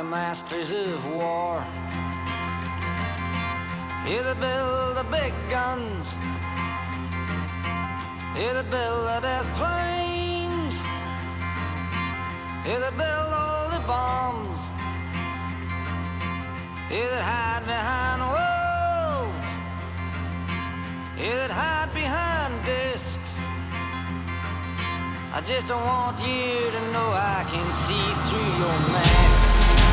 masters of war. Here they build the big guns. Here they build the death planes. Here they build all the bombs. Here that hide behind walls. Here that hide behind discs. I just don't want you to know I can see through your masks.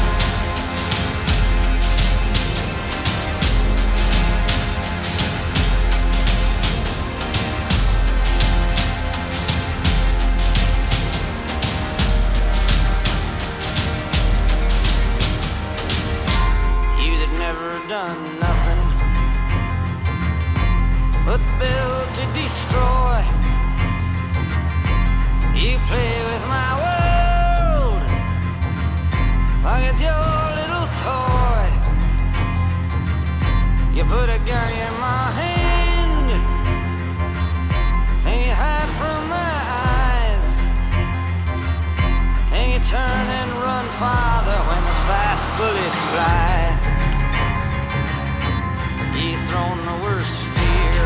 You that never done nothing but build to destroy. You play with my world like it's your little toy. You put a gun in my hand and you hide from my eyes, and you turn and run farther when the fast bullets fly. You've thrown the worst fear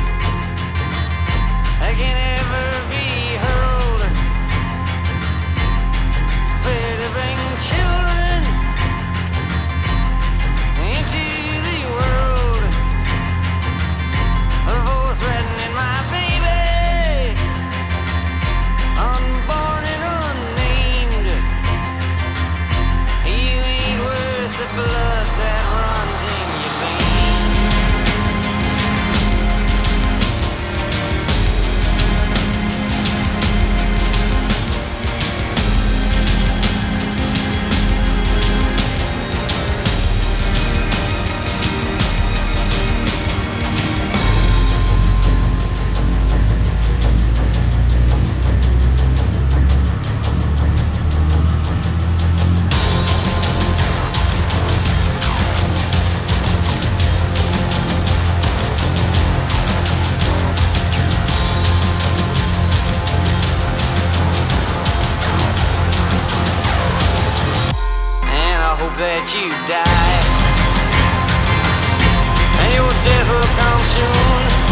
that can ever be hurled. Fear to bring children into the world, for threatening my baby, unborn and unnamed. You ain't worth the blood that runs in your veins. That you die, and your death will come soon.